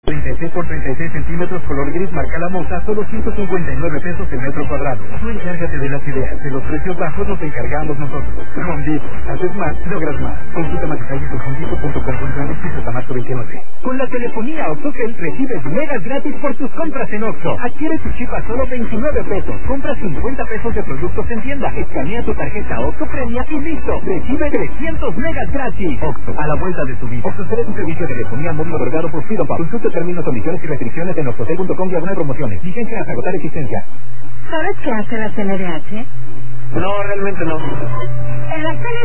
36 por 36 centímetros color gris marca la moza, solo 159 pesos el metro cuadrado. Tú encárgate de las ideas, de los precios bajos nos encargamos nosotros. Home Depot, haces más, logras más. Consulta más detalles en homedepot.com.mx y Sotamato 29. Con la telefonía OxxoCell recibes megas gratis por tus compras en Oxxo. Adquiere tu chip a solo 29 pesos. Compra 50 pesos de productos en tienda. Escanea tu tarjeta Oxxo Premia y listo. Recibe 300 megas gratis. Oxxo, a la vuelta de tu vida. OxxoCell es un servicio de telefonía móvil otorgado por Freedom Pub. Consulta términos, condiciones y restricciones en oxxocell.com/promociones. Vigencia hasta agotar existencia. ¿Sabes qué hace la CNDH? No, realmente no. En la